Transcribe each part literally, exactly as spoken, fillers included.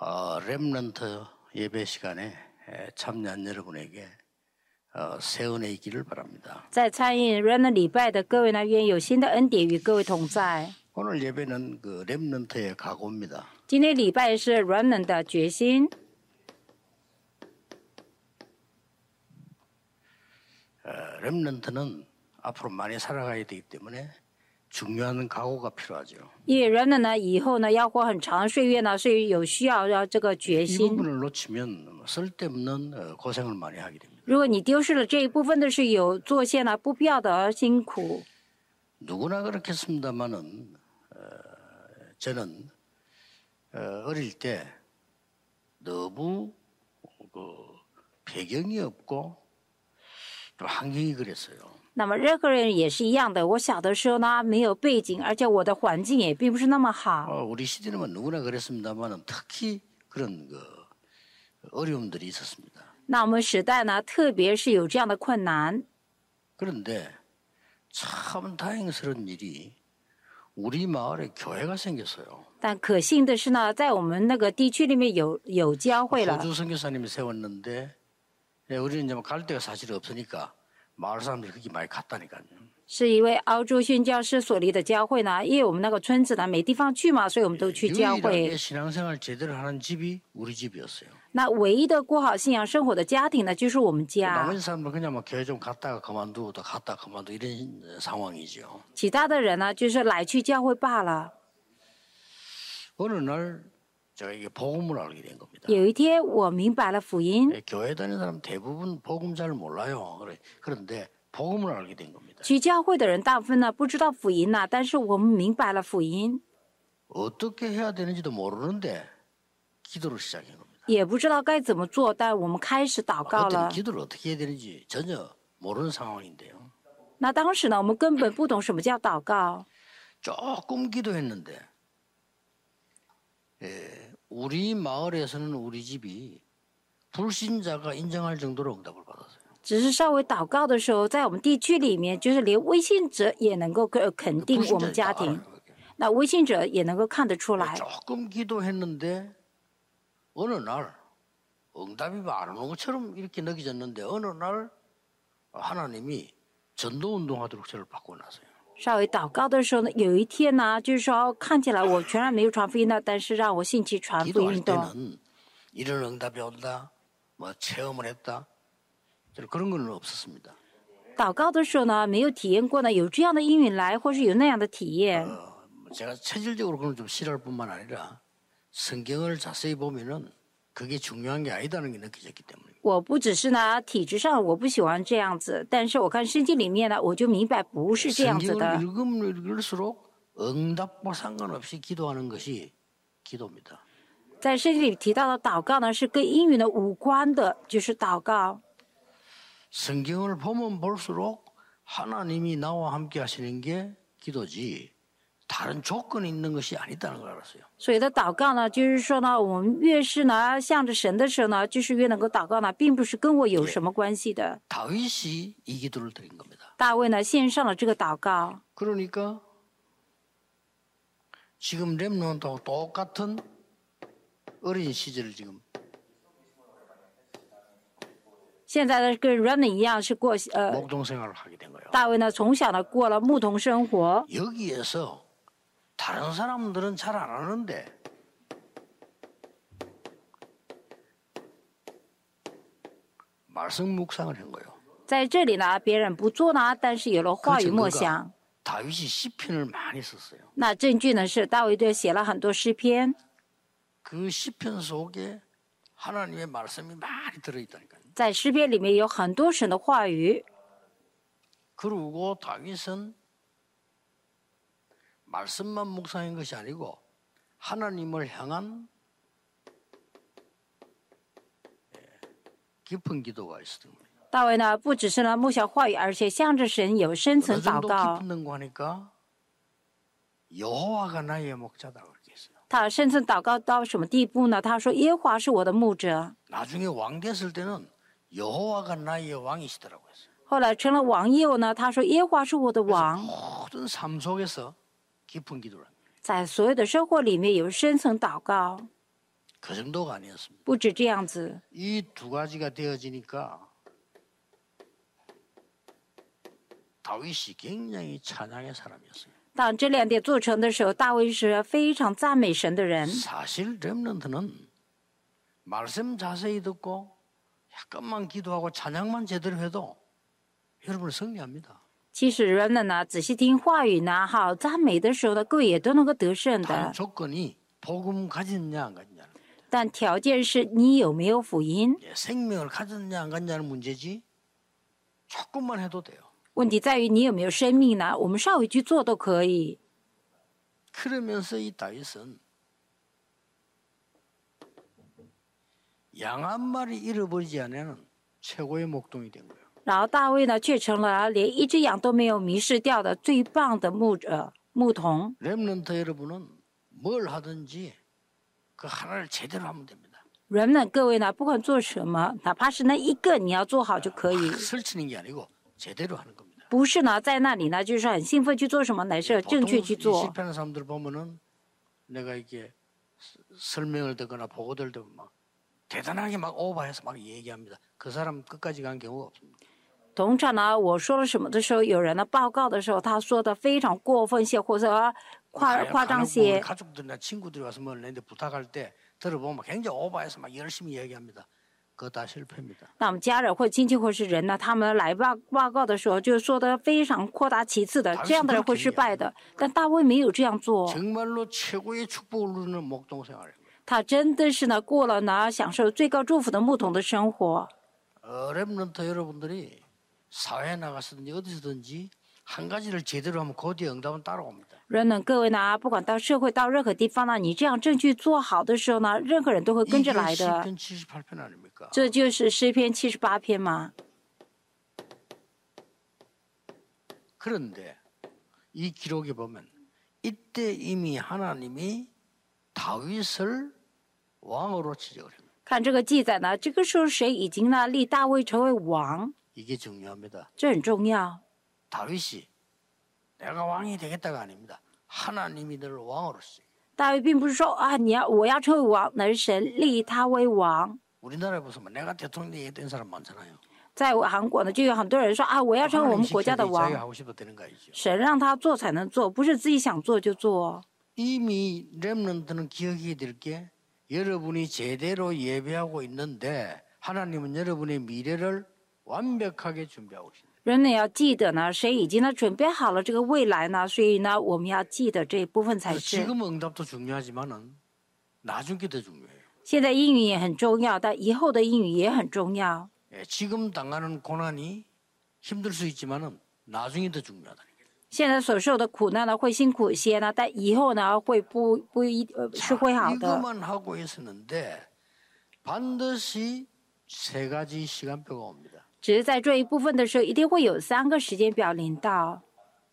어, 렘넌트 예배 시간에 참여한 여러분에게 어, 새 은혜 있기를 바랍니다. 在参与 Remnant 礼拜的各位呢，愿有新的恩典与各位同在。 오늘 예배는 그 렘넌트의 각오입니다. 今天礼拜是 Remnant 的决心。 어, 렘넌트는 앞으로 많이 살아가야 되기 때문에 중요한 각오가 필요하죠. 因为 Remnant 呢以后呢要活很长的岁月呢，所以有需要要这个决 이 心。 부분을 놓치면 쓸데없는 어, 고생을 많이 하게 됩니다. 如果你丢失了这一部分的是有做些呢不必要的辛苦。 누구나 그렇겠습니다만은 어, 저는 어, 어릴 때 너무 그 배경이 없고 좀 환경이 그랬어요. 那么任何人也是一样的。我小的时候呢没有背景，而且我的环境也并不是那么好。 어, 우리 시대는 뭐 누구나 그랬습니다만은 특히 그런 그 어려움들이 있었습니다. 那我们时代呢，特别是有这样的困难。 그런데 참 다행스러운 일이 우리 마을에 교회가 생겼어요. 但可幸的是呢，在我们那个地区里面有有教会了。 호주 선교사님이 세웠는데 예, 우리는 이제 갈 데가 사실 없으니까 마을 사람들이 거기 많이 갔다니까요. 是一位澳洲宣教师所立的教会呢，因为我们那个村子呢没地方去嘛，所以我们都去教会。 유일하게 신앙생활 제대로 하는 집이 우리 집이었어요. 那唯一的过好信仰生活的家庭呢，就是我们家。 나머지 사람들은 그냥 뭐 교회 좀 갔다가 그만두고 또 갔다가 그만두고 이런 상황이죠. 其他的人呢，就是来去教会罢了。 어느 날 제가 이게 복음을 알게 된 겁니다. 有一天，我明白了福音。 예, 교회 다니는 사람 대부분 복음 잘 몰라요. 그래. 그런데 복음을 알게 된 겁니다. 去教会的人大部分呢不知道福音呐，但是我们明白了福音， 어떻게 해야 되는지도 모르는데 기도를 시작한 겁니다. 也不知道该怎么做，但我们开始祷告 어떤 了。 기도를 어떻게 해야 되는지 전혀 모르는 상황인데요. 那当时呢，我们根本不懂什么叫祷告。 조금 기도했는데 예, 우리 마을에서는 우리 집이 불신자가 인정할 정도로 응답을 받았어요. 只是稍微祷告的时候，在我们地区里面，就是连微信者也能够肯定我们家庭，那微信者也能够看得出来。 조금 기도했는데 어느 날 응답이 안 오는 것처럼 이렇게 느껴졌는데 어느 날 하나님이 전도운동하도록 저를 바꿔놨어요. 稍微祷告的时候呢，有一天呢，就是说看起来我全然没有传福音的，但是让我兴起传福 기도할 音的。 때는 이런 응답이 온다, 뭐 체험을 했다, 그런 건 없었습니다. 祷告的时候呢，没有体验过呢，有这样的应允来，或是有那样的体验。 어, 제가 체질적으로 그건 좀 싫어할 뿐만 아니라 성경을 자세히 보면은 그게 중요한 게 아니다는 게 느껴졌기 때문에. 我不只是呢体质上我不喜欢这样子，但是我看圣经里面呢，我就明白不是这样子 성경을 的。 읽으면 읽을수록 응답과 상관없이 기도하는 것이 기도입니다. 在圣经里提到的祷告呢，是跟应允的无关的，就是祷告。 성경을 보면 볼수록 하나님이 나와 함께 하시는 게 기도지 다른 조건이 있는 것이 아니다는 걸 알았어요. 所以的祷告呢，就是说呢，我们越是呢向着神的时候呢，就是越能够祷告呢，并不是跟我有什么关系的。 다윗이 이 기도를 드린 겁니다. 大卫呢献上了这个祷告， 그러니까 지금 렘넌트하고 똑같은 어린 시절을 지금 现在呢跟 Remnant 一样是过呃， 목동 생활을 하게 된 거예요. 大卫呢从小呢过了牧童生活。 여기에서 다른 사람들은 잘 안 하는데 말씀 묵상을 한 거예요. 在这里呢，别人不做呢，但是有了话语默想。 다윗이 시편을 많이 썼어요. 那证据呢是大卫对写了很多诗篇， 그 시편 속에 하나님의 말씀이 많이 들어있다니까요. 在诗篇里面有很多神的话语。 그리고 다윗은 말씀만 묵상한 것이 아니고 하나님을 향한 깊은 기도가 있었던 거예요. 大卫呢不只是呢默想话语，而且向着神有深层 어느 祷 정도 告。 깊은가 하니까 여호와가 나의 목자다 그렇게 했어요. 他深层祷告到什么地步呢？他说：“耶和华是我的牧者。 나중에 왕 됐을 때는 여호와가 나의 왕이시더라고 했어요. 后来成了王以后呢，他说：“耶和华是我的王。 모든 삶 속에서 깊은 기도를 합니다. 在所有的生活里面有深层祷告。 그 정도가 아니었습니다. 不止这样子， 이 두 가지가 되어지니까 다윗이 굉장히 찬양의 사람이었어요. 当这两点做成的时候，大卫是非常赞美神的人。 사실 렘넌트는 말씀 자세히 듣고 약간만 기도하고 찬양만 제대로 해도 여러분을 승리합니다. 其实人们呢，仔细听话语呢，好赞美的时候呢，各位也都能够得胜 단 的。 조건이 복음 가졌냐 안 가졌냐, 但条件是你有没有福音。 예, 생명을 가졌냐 안 가졌냐는 문제지 조금만 해도 돼요. 问题在于你有没有生命呢？我们稍微去做都可以。 그러면서 이 다윗은 양 한 마리 잃어버리지 않는 최고의 목동이 된 거예요. 然后大卫呢，却成了连一只羊都没有迷失掉的最棒的牧呃牧童。 렘넌트 여러분은 뭘 하든지 그 하나를 제대로 하면 됩니다. 人们各位呢，不管做什么，哪怕是那一个你要做好就可以， 막 설치는 게 아니고 제대로 하는 겁니다. 不是呢在那里呢就是很兴奋去做什么，乃是正 보통 确去 이 做。 실패하는 사람들 보면은 내가 이게 설명을 듣거나 보고들 듣면 막 대단하게 막 오버해서 막 얘기합니다. 그 사람 끝까지 간 경우가 없습니다. 通常呢，我说了什么的时候，有人呢报告的时候，他说的非常过分些，或者夸夸张 간혹 些。 가족들이나 친구들이 와서 뭘 내는데 부탁할 때 들어보면 굉장히 오버해서 막 열심히 얘기합니다. 그거 다 실패입니다. 那我们家人或亲戚或是人呢，他们来报报告的时候，就说的非常扩大其次的，这样的人会失败的。但大卫没有这样做， 정말로 최고의 축복을 누리는 목동 생활입니다. 他真的是呢过了呢享受最高祝福的牧童的生活。 어, 렘넌트 여러분들이 사회에 나가서든지 어디서든지 한 가지를 제대로 하면 그 뒤에 응답은 따라옵니다. 人们各位呢，不管到社会到任何地方呢，你这样正确做好的时候呢，任何人都会跟着 이게 来的。 시편 칠십팔 편 아닙니까? 这就是诗篇七十八篇嘛。 그런데 이 기록에 보면 이때 이미 하나님이 다윗을 왕으로 지적을 합니다. 看这个记载呢，这个时候谁已经呢立大卫成为王， 이게 중요합니다. 这很重要。 다윗이 내가 왕이 되겠다가 아닙니다. 하나님이 너를 왕으로 쓰. 大卫并不是说啊，你要我要成为王，乃是神立他为王。 우리나라에 보면 내가 대통령 얘기했던 사람 많잖아요. 在韩国呢，就有很多人说啊，我要成为我们 하나님 国家的 시켜도 자기가 王， 하고 싶어도 되는 거 아니죠. 神让他做才能做，不是自己想做就做。 이미 렘넌트는 기억해야 될 게 여러분이 제대로 예배하고 있는데 하나님은 여러분의 미래를 완벽하게 준비하고 계십니다. 人们要记得呢，谁已经呢准备好了这个未来呢？所以呢，我们要记得这一部分才是。 지금 응답도 중요하지만은 나중 게 더 중요해요. 现在英语也很重要，但以后的英语也很重要。 예, 지금 당하는 고난이 힘들 수 있지만은 나중이 더 중요하다. 现在所受的苦难呢，会辛苦一些呢，但以后呢，会不不一呃是会好的。 이것만 하고 있었는데 반드시 세 가지 시간표가 옵니다. 只是在这一部分的时候，一定会有三个时间表临到。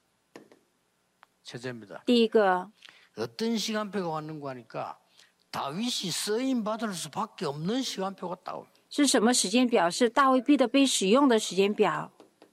첫째입니다. 第一个， 어떤 시간표가 왔는가 하니까 다윗이 쓰임 받을 수밖에 없는 시간표가 딱 옵니다. 是什么时间表？是大卫必得被使用的时间表，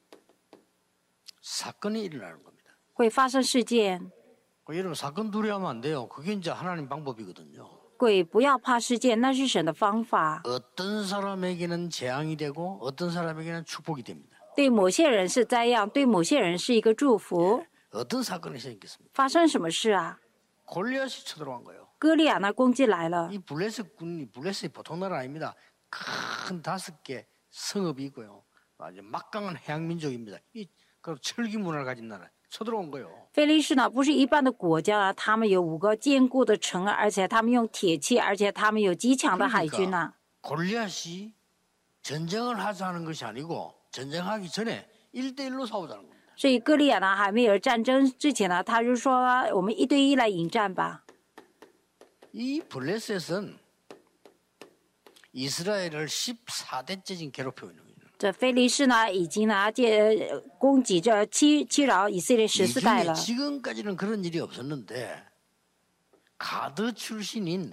사건이 일어나는 겁니다. 会发生事件。 그 여러분 사건 두려워하면 안 돼요. 그게 이제 하나님 방법이거든요. 鬼不要怕事件，那是神的方法。 어떤 사람에게는 재앙이 되고 어떤 사람에게는 축복이 됩니다. 对某些人是灾殃，对某些人是一个祝福。 어떤 사건이 생겼습니까? 发生什么事啊？ 골리앗이 쳐들어간 거예요. 歌利亚呢攻击来了， 이 블레셋 군이 블레셋이 보통 나라 아닙니다. 큰 다섯 개 성읍이 있고요. 아주 막강한 해양 민족입니다. 이 그 철기 문화를 가진 나라 쳐들어온 거예요. 非利士呢不是一般的国家啊，他们有五个坚固的城，而且他们用铁器，而且他们有极强的海军呐、 골리앗이 전쟁을 하자는 것이 아니고 전쟁하기 전에 일대일로 싸우자는 겁니다. 所以歌利亚呢还没有战争之前呢，他就说我们一对一来迎战吧。 이 블레셋은 이스라엘을 십사 대째 지금 괴롭히고 있는 거예요. 这非利士呢已经呢这攻击着欺欺扰以色列十四代 이 了。 중에 지금까지는 그런 일이 없었는데 가드 출신인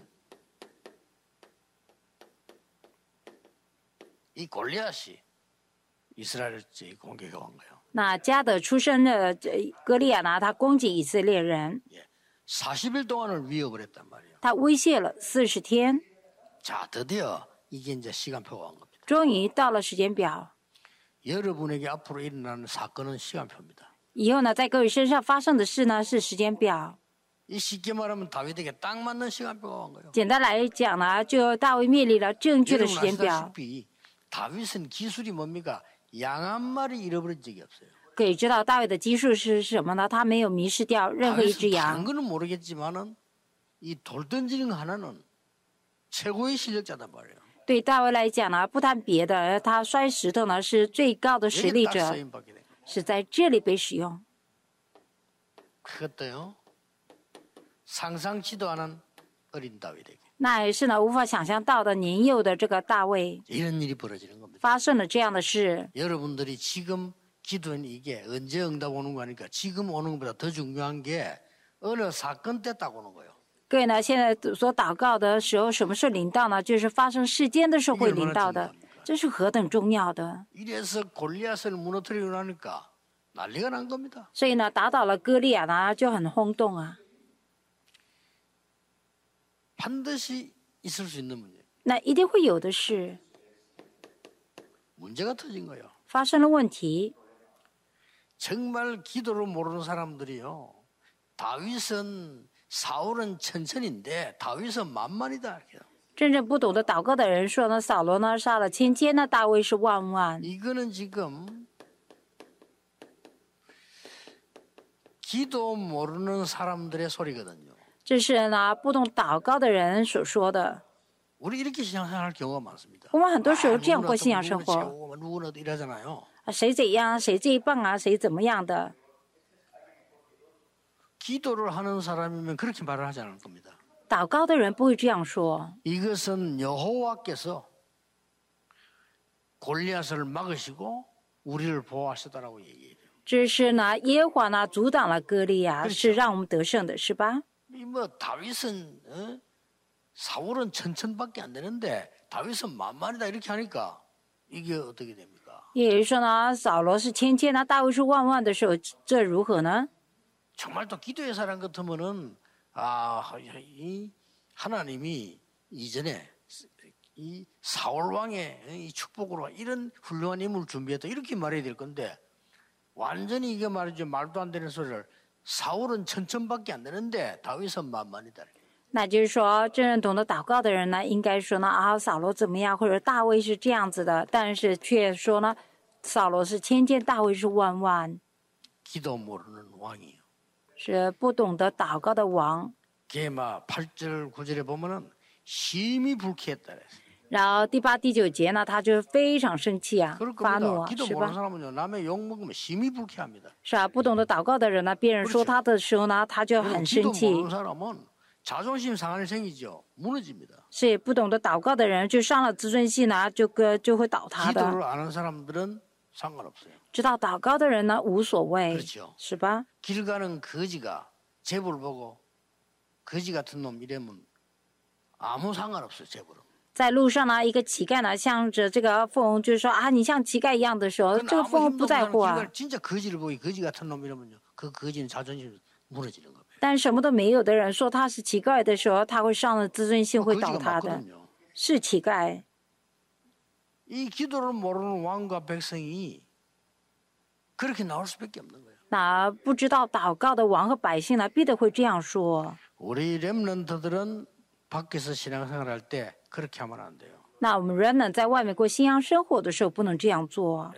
이 골리앗이 이스라엘을 공격해 온 거예요. 那加德出生的这歌利亚呢，他攻击以色列人， 사십 일 동안을 위협을 했단 말이에요. 他威胁了四十天。 자, 드디어 이게 이제 시간표가 온 겁니다. 终于到了时间表， 여러분에게 앞으로 일어나는 사건은 시간표입니다. 以后呢，在各位身上发生的事呢是时间表。 이 쉽게 말하면 다윗에게 딱 맞는 시간표가 온 거예요. 简单来讲呢，就大卫灭立了正确的时 여러분 间表。 아시다시피 다윗은 기술이 뭡니까? 양 한 마리 잃어버린 적이 없어요. 可以知道大卫的基数是什么呢？他没有迷失掉任何一只 다윗은 다른 羊。 거는 모르겠지만은 이 돌 던지는 거 하나는 최고의 실력자단 말이에요. 对大卫来讲呢，不谈别的，他摔石头呢是最高的实 여기 力 딱 者， 쓰임 받게 된 거예요. 是在这里被使用。 그것도요. 상상치도 않은 어린 다윗에게 那也是呢，无法想象到的年幼的这个大卫 이런 일이 벌어지는 겁니다. 发生了这样的事。 여러분들이 지금 기도는 이게 언제 응답 오는 거니까 지금 오는 것보다 더 중요한 게 어느 사건 때 딱 오는 거예요. 各位呢，现在所祷告的时候，什么时候临到呢？就是发生事件的时候会临到的，这是何等重要的！ 이래서 골리앗을 무너뜨리고 나니까 난리가 난 겁니다. 所以呢，打倒了歌利亚呢，就很轰动啊。 반드시 있을 수 있는 문제. 那一定会有的事 문제가 터진 거예요. 发生了问题。 정말 기도를 모르는 사람들이요. 다윗은 사울은 천천인데 다윗은 만만이다. 真正不懂得祷告的人说呢，扫罗呢杀了千千，那大卫是万万。 이거는 지금 기도 모르는 사람들의 소리거든요. 这是呢不懂祷告的人所说的。 우리 이렇게 신앙생활할 경우가 많습니다. 我们很多时候 아, 这样过 누구나 信仰 또 生 누구나 活， 최고, 누구나 또 이러잖아요. 啊谁怎样，谁最棒啊，谁怎么样的。 기도를 하는 사람이면 그렇게 말을 하지 않을 겁니다. 祷告的人不会这样说。 이것은 여호와께서 골리앗을 막으시고 우리를 보호하시다라고 얘기해요. 这是呢，耶和华呢阻挡了歌利亚， 그렇죠 是让我们得胜的，是吧？ 이 뭐 다윗은 어? 사울은 천천밖에 안 되는데 다윗은 만만이다 이렇게 하니까 이게 어떻게 됩니까? 也就是说呢，扫罗是千千，那大卫是万万的时候，这如何呢？ 정말 또 기도의 사람 같으면은 아, 이 하나님이 이전에 이 사울 왕의 이 축복으로 이런 훌륭한 인물을 준비했다 이렇게 말해야 될 건데 완전히 이게 말이죠 말도 안 되는 소리를 사울은 천천밖에 안 되는데 다윗은 만만이다. 那就是说，真正懂得祷告的人呢，应该说呢啊，扫罗怎么样，或者大卫是这样子的，但是却说呢，扫罗是千千，大卫是万万， 기도 모르는 왕이요. 是不懂得祷告的王。 게마 팔 절 구 절에 보면은 심히 불쾌했다. 然后第八、第九节呢，他就非常生气啊， 그럴 发怒 겁니다. 啊， 기도 是 모르는 吧？ 사람은요 남의 욕 먹으면 심히 불쾌합니다. 是啊，不懂得祷告的人呢，别人说他的时候呢，他就 그리고 很 기도 生气。 모르는 사람은 자존심 상한이 생기죠. 무너집니다. 是不懂得祷告的人，就伤了自尊心呢，就个就会倒塌的。 기도를 아는 사람들은 상관없어요. 知道祷告的人呢，无所谓， 그렇죠. 是吧？ 길 가는 거지가 제부를 보고 거지 같은 놈 이러면 아무 상관없어요. 제부는. 在路上呢，一个乞丐呢，向着这个富翁就说啊，你像乞丐一样的时候， 그건 这个富 아무 翁 힘도 不在 없는 乎啊。 사람, 진짜 거지를 보고 거지 같은 놈 이러면요. 그 거지는 자존심이 무너지는 겁니다. 但什么都没有的人说他是乞丐的时候，他会伤了自尊心，会倒 거지가 塌的。 맞거든요. 是乞丐。 이 기도를 모르는 왕과 백성이 그렇게 나올 수밖에 없는 거예요. 那不知道祷告的王和百姓呢，必定会这样说。 우리 렘넌트들은 밖에서 신앙생활할 때 그렇게 하면 안 돼요. 那我们人呢，在外面过信仰生活的时候，不能这样做。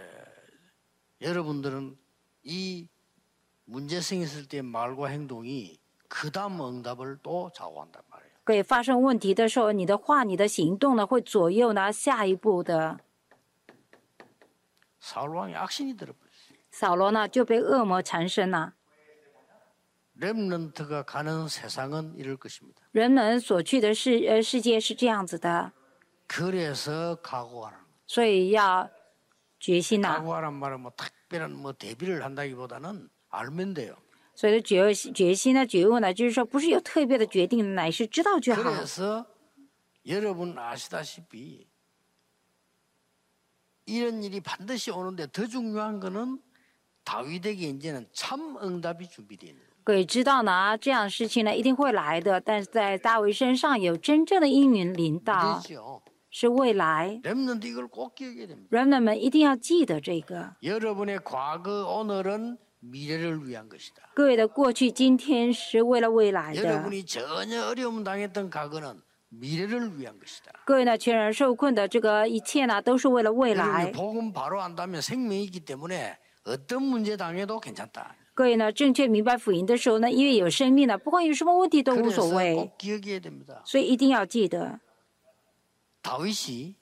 여러분들은 이 문제성 있을 때 말과 행동이 그 다음 응답을 또 좌우한단 말이에요. 可以发生问题的时候，你的话、你的行动呢，会左右呢下一步的。 사울 왕이 악신이 들어버렸어요. 扫罗呢就被恶魔缠身了。 렘넌트가 가는 세상은 이럴 것입니다. 人们所去的世呃世界是这样子的， 그래서 각오하라는 거예요. 所以要决心呐、 각오하란 말은 뭐 특별한 뭐 대비를 한다기보다는 알면 돼요. 所以决决心呢、觉悟呢，就是说不是有特别的决定，乃是知道就好。 그래서 여러분 아시다시피 이런 일이 반드시 오는데 더 중요한 거는 다윗에게 이제는 참 응답이 준비되어 있는 거예요. 各位知道呢，这样的事情呢一定会来的，但是在大卫身上有真正的应允临到， 미래죠. 是未来。 렘넌트 이걸 꼭 기억해야 됩니다. 人们们一定要记得这个。 여러분의 과거 오늘은 미래를 위한 것이다. 各位的过去、今天是为了未来的。 여러분이 전혀 어려움 당했던 과거는 미래를 위한 것이다. 各位呢，全然受困的这个一切呢，都是为了未 여러분이 来。 복음 바로 안다면 생명이 있기 때문에 어떤 문제 당해도 괜찮다. 各位呢，正确明白福音的时候呢，因为有生命呢，不管有什么问题都无所 그래서 谓， 꼭 기억해야 됩니다. 所以一定要记得。 다윗이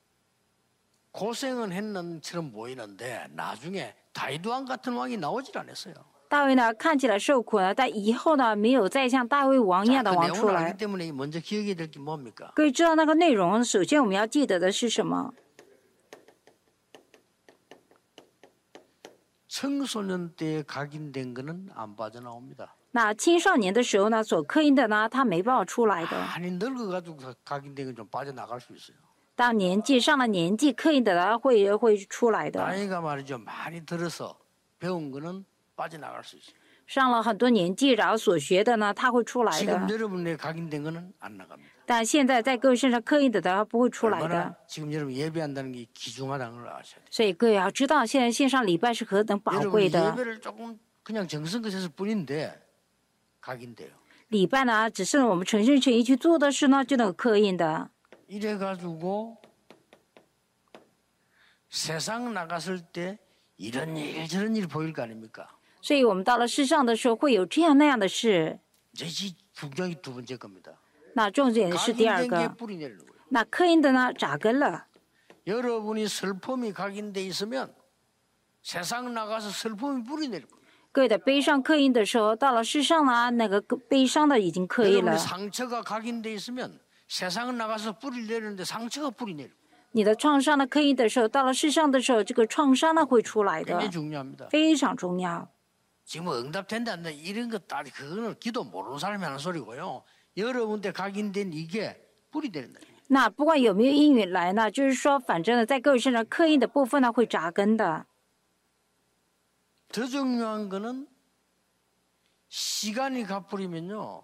고생은 했는처럼 보이는데 나중에 다윗 왕 같은 왕이 나오질 않았어요. 大卫呢，看起来受苦了，但以后呢，没有再像大卫王一 자, 样的 그 王出 내용을 来 알기 。 때문에 먼저 기억해야 될 게 뭡니까? 各位知道那个内容，首先我们要记得的是什么？ 청소년 때 각인된 거는 안 빠져나옵니다. 那青少年的时候呢，所刻印的呢，他没办法出来的。 많이 늙어가지고 각인된 건 좀 빠져나갈 수 있어요. 当年纪上了年纪，刻印的呢会会出来的。 나이가 말이죠. 많이 들어서 배운 거는 빠져나갈 수 있어요. 上了很多年纪，然后所学的呢，他会出来 지금 的。 여러분의 각인된 거는 안 나갑니다. 但现在在各位身上刻印的呢，不会出来 얼마나 的。 지금 여러분 예배한다는 게 귀중하다는 걸 아셔야 돼요. 所以各位要知道，现在线上礼拜是何等宝 여러분 贵的。 예배를 조금 그냥 정성껏 했을 뿐인데 각인돼요. 礼拜呢，只是我们诚心诚意去做的事呢，就能刻印的。 이래가지고 세상 나갔을 때 이런 일 저런 일 보일 거 아닙니까? 所以我们到了世上的时候，会有这样那样的事。 이제 이 분명히 두 번째 겁니다. 那重点是第二 각인된 게 个， 뿌리 내리는 거예요. 那刻印的呢，扎根了。 여러분이 슬픔이 각인돼 있으면 세상 나가서 슬픔이 뿌리 내릴 거예요. 各位的悲伤刻印的时候，到了世上呢，那个悲伤的已经刻印了 여러분의 。 상처가 각인돼 있으면 세상은 나가서 뿌리 내리는데 상처가 뿌리 내리고 你的创伤呢，刻印的时候，到了世上的时候，这个创伤呢会出来的， 굉장히 중요합니다. 非常重要。 지금 응답된다 안 돼. 이런 것 다 그거는 기도 모르는 사람이 하는 소리고요. 여러분 때 각인된 이게 뿌리 내린다. 那不管有没有应允来呢，就是说，反正呢，在各位身上刻印的部分呢会扎根的。 더 중요한 거는 시간이 가버리면요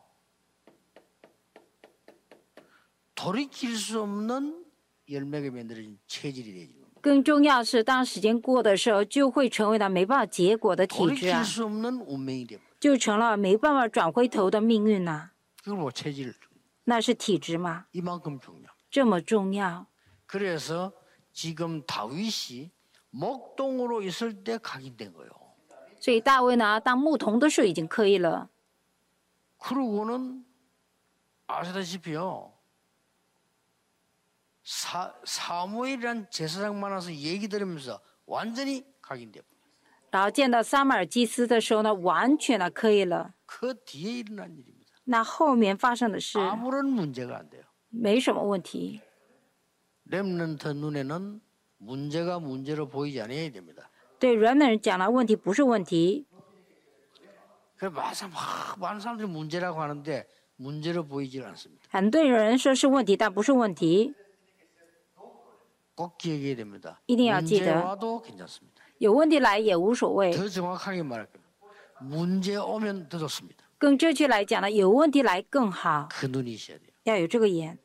돌이킬 수 없는 열매가 만들어진 체질이 되죠. 更重要是，当时间过的时候，就会成为了没办法结果的体质 돌이킬 啊， 수 없는 운명이 됩니다. 就成了没办法转回头的命运呐、 그걸 뭐 체질 那是体质嘛， 이만큼 중요. 这么重要。 그래서 지금 다윗이 목동으로 있을 때 각인된 거예요. 所以大卫呢，当牧童的时候已经刻印了。 그러고는 아시다시피요. 사, 사무엘이란 제사장 만나서 얘기 들으면서 완전히 각인돼요. 然后见到撒马尔祭司的时候呢，完全的刻印了。 그 뒤에 일어난 일입니다. 那后面发生的事 아무런 문제가 안 돼요. 没什么问题。 렘넌트 눈에는 문제가 문제로 보이지 않아야 됩니다. 对人们讲了，问题不是问题。 그래 맞아 막 많은 사람들이 문제라고 하는데 문제로 보이질 않습니다. 很多人说是问题，但不是问题。 꼭 기억해야 됩니다. 一定要记得。 문제 와도 괜찮습니다. 有问题来也无所谓。 더 정확하게 말할게요. 문제 오면 더 좋습니다. 更正确来讲呢，有问题来更好， 그 눈이 있어야 돼요. 要有这个眼。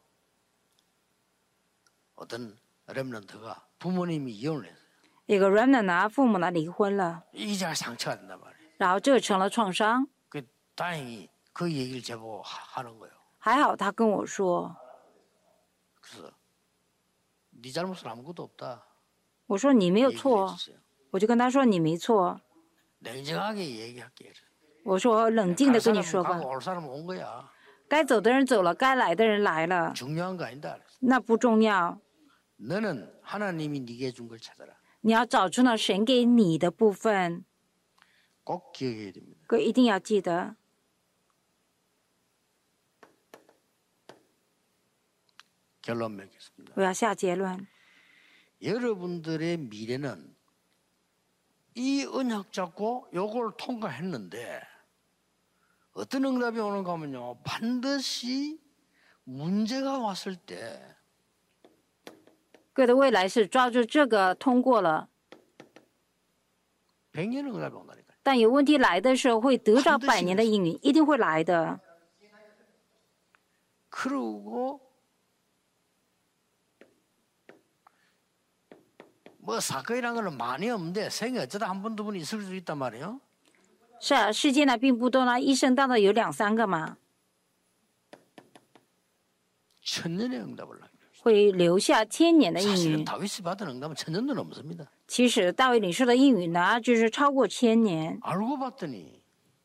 어떤 렘넌트가 부모님이 이혼을 했어요. 有个 remnant 呢，父母呢离婚了， 이자가 상처가 된단 말이에요. 然后这成了创伤。 그 다행히 그 얘기를 제보고 하- 하는 거예요. 还好他跟我说， 그래서 네 잘못은 아무것도 없다. 我说你没有 얘기를 错， 해줬어요. 我就跟他说你没错。 냉정하게 얘기할게. 我说冷静的 갈 跟你 사람은 说吧， 가고 올 사람은 온 거야. 该走的人走了，该来的人来了， 중요한 거 아니다. 那不重要。 너는 하나님이 네게 준 걸 찾아라. 你要找出呢神给你的部分， 꼭 기억해야 됩니다. 各位一定要记得。 결론 맺겠습니다. 我要下结论。 여러분들의 미래는 이 언약 잡고 요걸 통과했는데 어떤 응답이 오는가 하면요. 반드시 문제가 왔을 때 各位的未来是抓住这个通过了， 백년 응답이 온다니까요. 但有问题来的时候会得着百年的应允，一定会来的。 그러고 뭐 사건이란 거는 많이 없는데 생에 어쩌다 한 번 두 번 있을 수 있단 말이에요. 是啊，事件呢并不多呢，一生当中有两三个嘛， 천년의 응답을 남겨. 会留下千年的应 사실은 允。 다윗이 받은 응답은 천년도 넘습니다. 其实大卫领受的应允呢，就是超过千年。 알고 봤더니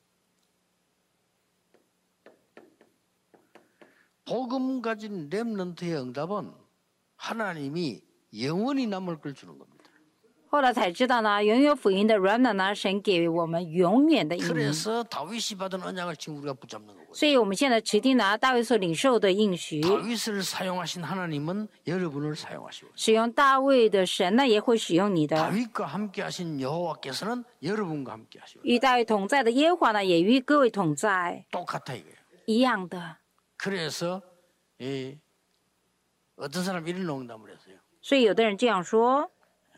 복음 가진 렘넌트의 응답은 하나님이 영원히 남을 걸 주는 겁니다. 后来才知道呢，拥有福音的 remnant 呢，神给我们永远的应允。 그래서 다윗이 받은 언약을 지금 우리가 붙잡는 거고요. 所以我们现在持定拿大卫所领受的应许， 다윗을 사용하신 하나님은 여러분을 사용하시고 使用大卫的神呢，也会使用你的。 다윗과 함께 하신 여호와께서는 여러분과 함께 하시고 与大卫同在的耶和华呢，也与各位同在， 똑같아 이거예요. 一样的。 그래서 이 어떤 사람 이런 농담을 했어요. 所以有的人这样说：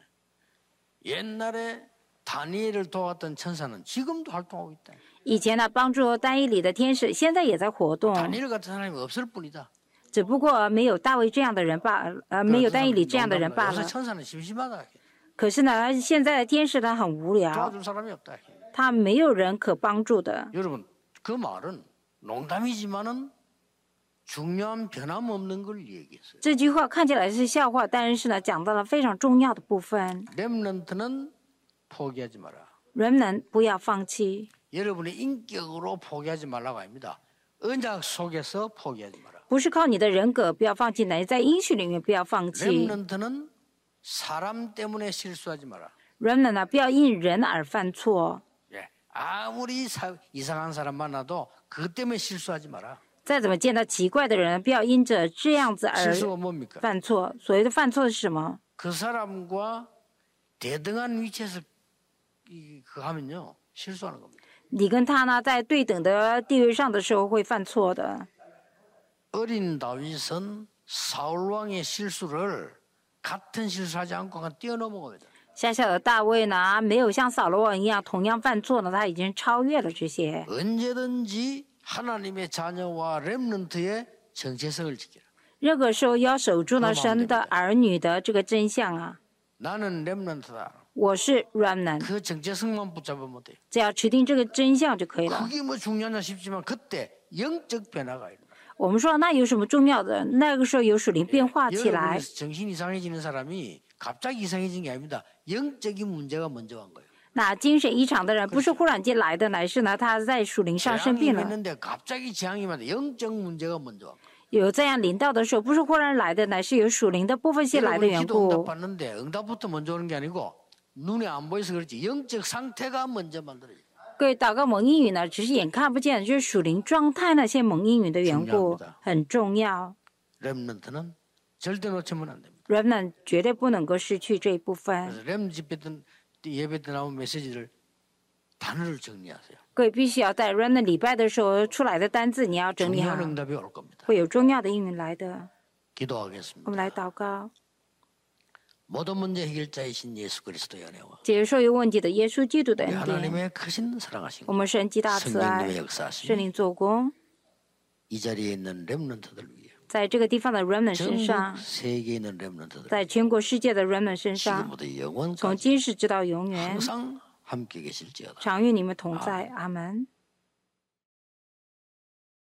옛날에 다니엘을 도왔던 천사는 지금도 활동하고 있다. 以前呢，帮助单一里的天使，现在也在活动， 다니엘 같은 사람이 없을 뿐이다. 只不过没有大卫这样的人罢，呃，没有单一里这样的人罢 요새 了。 천사는 심심하다. 可是呢，现在的天使呢很无聊， 도와줄 사람이 없다. 他没有人可帮助的。 여러분 그 말은 농담이지만은 중요한 변함없는 걸 얘기했어요. 这句话看起来是笑话，但是呢，讲到了非常重要的部分。 렘넌트는 포기하지 마라. 人们不要放弃， 여러분의 인격으로 포기하지 말라고 합니다. 언약 속에서 포기하지 마라. 不是靠你的人格不要放弃，乃是在应许里面不要放弃。 렘넌트는 사람 때문에 실수하지 마라. 人们呢，不要因人而犯错。 예, 아무리 사, 이상한 사람 만나도 그것 때문에 실수하지 마라. 再怎么见到奇怪的人，不要因着这样子而 실수가 뭡니까? 犯错。所谓的犯错是什么？ 그 사람과 대등한 위치에서 이, 그 하면요 실수하는 겁니다. 你跟他呢在对等的地位上的时候会犯错的。 어린 다윗은 사울 왕의 실수를 같은 실수하지 않고 그냥 뛰어넘어갑니다. 小小的大卫呢，没有像扫罗王一样同样犯错呢，他已经超越了这些。 언제든지 하나님의 자녀와 렘넌트의 정체성을 지켜라. 任何时候要守住呢神的儿女的这个真相啊！ 나는 렘넌트다. 我是 remnant， 그 정체성만 붙잡으면 돼요. 只要持定这个真相就可以了。 그게 뭐 중요하냐 싶지만 그때 영적 변화가 일어나. 我们说那有什么重要的？那个时候有属灵变化起来。 여러분이 정신 이상해지는 사람이 갑자기 이상해진 게 아닙니다. 영적인 문제가 먼저 간 거예요. 那精神异常的人不是忽然间来的，乃是呢他在属灵上生 재앙이 病了。 있는데 갑자기 재앙이 왔는데 영적 문제가 먼저 간 거예요. 有这样临到的时候，不是忽然来的，乃是有属灵的部分先来的 여러분이 缘 기도 응답 故。 받는데 응답부터 먼저 오는 게 아니고 눈에 안 보여서 그렇지 영적 상태가 먼저 만들어져요. 各位祷告蒙应允呢，只是眼看不见，就是属灵状态呢先蒙应允的缘故，很重要。 렘넌트는 절대 놓치면 안 됩니다. remnant 绝对不能够失去这一部分。 그래서 렘 집회 때 예배 때 나온 메시지를 단어를 정리하세요. 各位必须要在 remnant 礼拜的时候出来的单字，你要整理好， 중요한 응답이 올 겁니다. 会有重要的应允来的。 기도하겠습니다. 我们来祷告， 모든 문제 해결자이신 예수 그리스도의 은혜와 解决所有问题的耶稣基督的 우리 恩典， 하나님의 크신 사랑하신 我们神极大慈爱， 성령님의 역사하심 圣灵做工， 이 자리에 있는 렘넌트들 위해 在这个地方的 remnant 身上 전국 ， 세계에 있는 렘넌트들 在全国世界的 remnant 身上， 지금부터 从 영원까지 今世直到永远， 항상 함께 계실지어다. 常与你们同在。阿门。